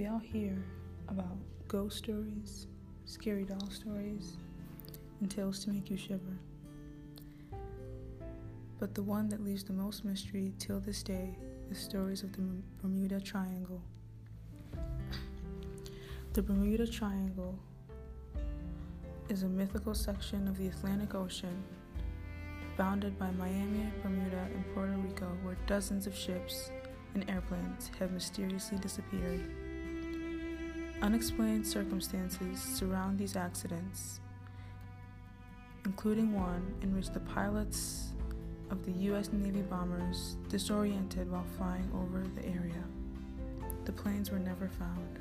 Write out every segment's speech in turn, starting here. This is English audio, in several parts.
We all hear about ghost stories, scary doll stories, and tales to make you shiver. But the one that leaves the most mystery till this day is stories of the Bermuda Triangle. The Bermuda Triangle is a mythical section of the Atlantic Ocean bounded by Miami, Bermuda, and Puerto Rico, where dozens of ships and airplanes have mysteriously disappeared. Unexplained circumstances surround these accidents, including one in which the pilots of the U.S. Navy bombers disoriented while flying over the area. The planes were never found.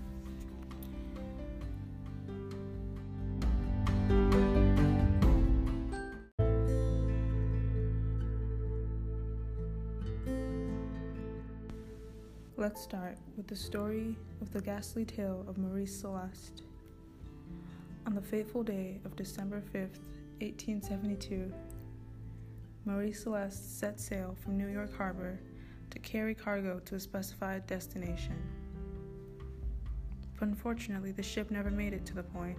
Let's start with the story of the ghastly tale of Maurice Celeste. On the fateful day of December 5th, 1872, Maurice Celeste set sail from New York Harbor to carry cargo to a specified destination. But unfortunately, the ship never made it to the point.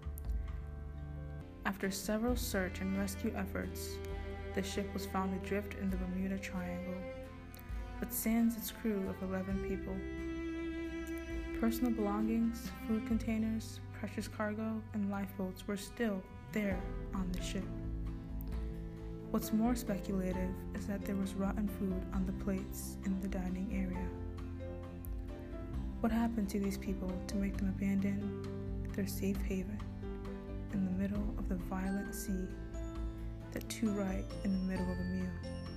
After several search and rescue efforts, the ship was found adrift in the Bermuda Triangle, but sans its crew of 11 people. Personal belongings, food containers, precious cargo, and lifeboats were still there on the ship. What's more speculative is that there was rotten food on the plates in the dining area. What happened to these people to make them abandon their safe haven in the middle of the violent sea that too right in the middle of a meal?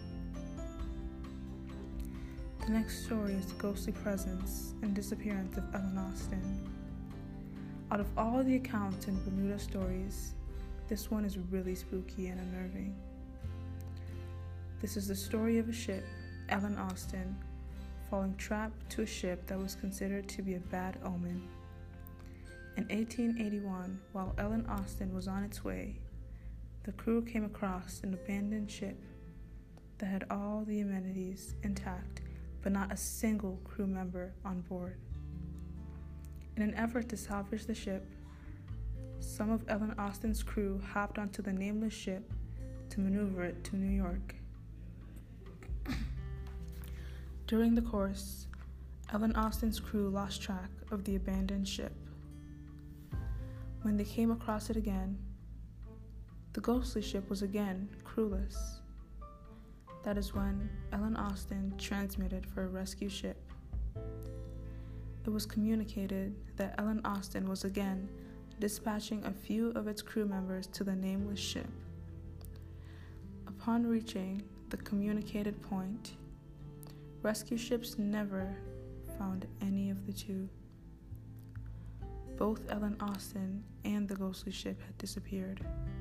The next story is the ghostly presence and disappearance of Ellen Austin. Out of all the accounts in Bermuda stories, this one is really spooky and unnerving. This is the story of a ship, Ellen Austin, falling trapped to a ship that was considered to be a bad omen. In 1881, while Ellen Austin was on its way, the crew came across an abandoned ship that had all the amenities intact, but not a single crew member on board. In an effort to salvage the ship, some of Ellen Austin's crew hopped onto the nameless ship to maneuver it to New York. During the course, Ellen Austin's crew lost track of the abandoned ship. When they came across it again, the ghostly ship was again crewless. That is when Ellen Austin transmitted for a rescue ship. It was communicated that Ellen Austin was again dispatching a few of its crew members to the nameless ship. Upon reaching the communicated point, rescue ships never found any of the two. Both Ellen Austin and the ghostly ship had disappeared.